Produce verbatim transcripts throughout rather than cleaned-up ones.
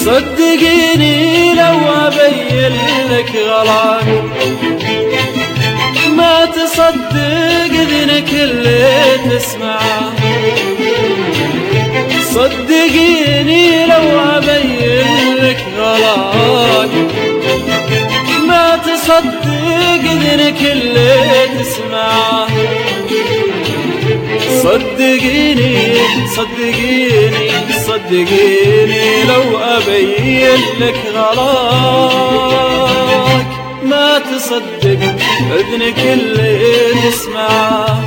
صدقيني لو أبين لك غلاك ما تصدق إذنك اللي تسمعه. صدقيني لو أبين لك غلاك ما تصدق إذنك اللي تسمعه. صدقيني صدقيني صدقيني لو أبين لك غلاك ما تصدق إذنك اللي تسمعه.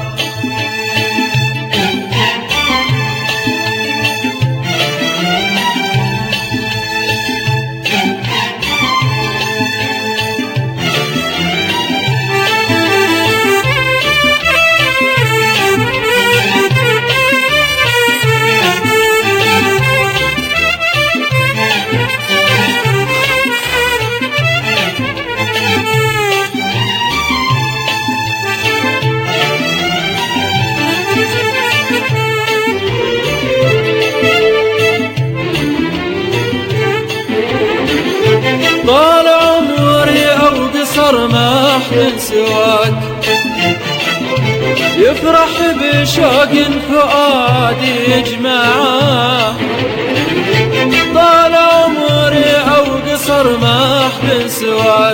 طال عمري أو قصر ما أحلم سواك يفرح بشوق فؤادي يجمعه. طال عمري أو قصر ما أحلم سواك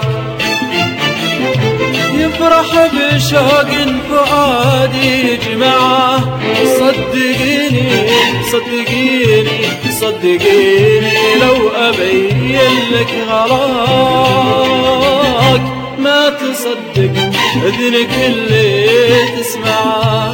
يفرح بشوق فؤادي يجمعه. صدقيني صدقيني صدقيني لو أبين لك غلاك ما تصدق إذنك اللي تسمعه.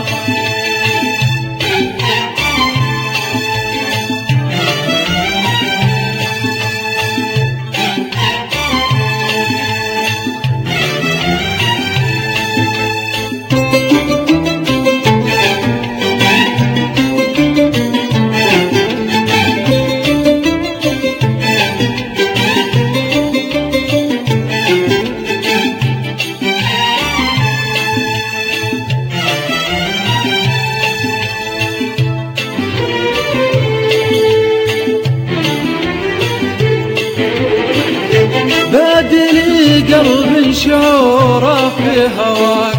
بادلي قلب شعوره في هواك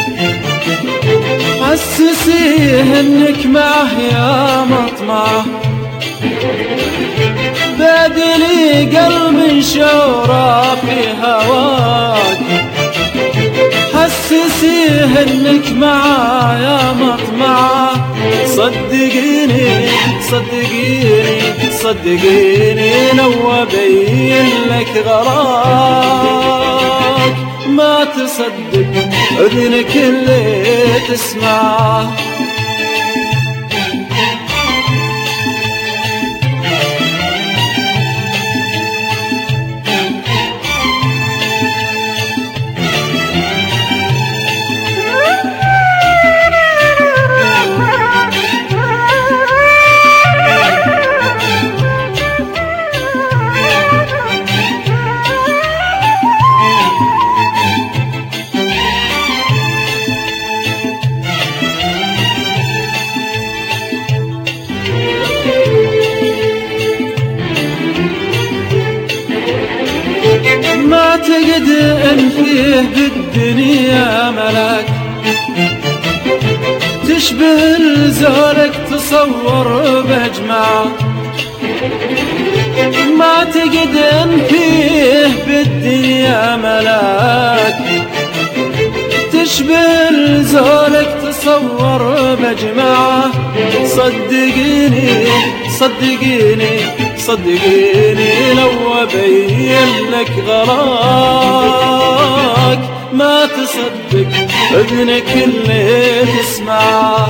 حسسيه انك معه يا مطمعه. بادلي قلب شعوره في هواك حسسيه انك معه يا مطمعه. صدقيني صدقيني صدقيني لو أبين لك غلاك ما تصدق إذنك اللي تسمعه. ما أعتقد أن فيه بالدنيا ملاك تشبه لزولك تصور بأجمعه. ما أعتقد أن فيه بالدنيا ملاك تشبه لزولك تصور بأجمعه. صدقيني صدقيني صدقيني لو أبين لك غلاك ما تصدق إذنك اللي تسمعه.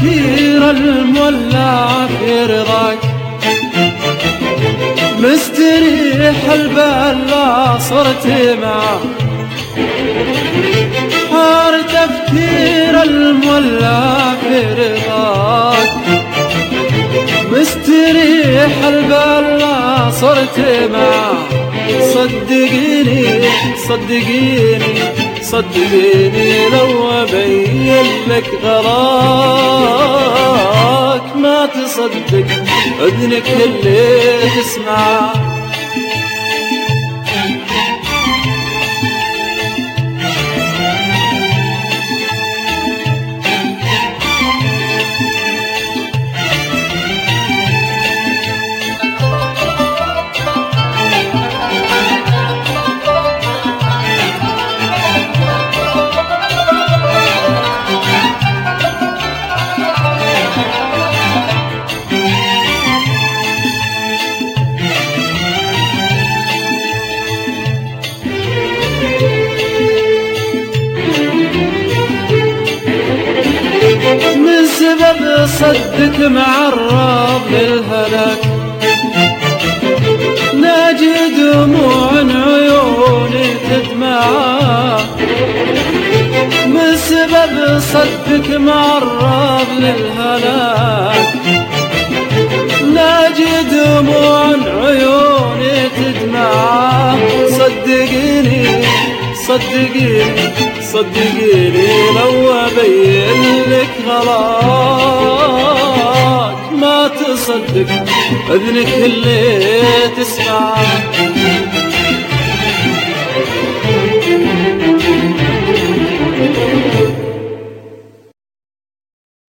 تفكير المولع في رضاك، مستريح البال لا صرت معه، حار تفكير المولع في رضاك، مستريح البال لا صرت معه. صدقيني صدقيني صدقيني لو أبين لك غلاك ما تصدق أذنك اللي تسمع. من سبب صدك معرض للهلاك، ناجي دموع عيوني تدمع. من سبب صدك معرض للهلاك، ناجي دموع عيوني تدمع. صدقيني صدقيني صدقيني لو أبين لك غلاك ما تصدق أذنك اللي تسمع.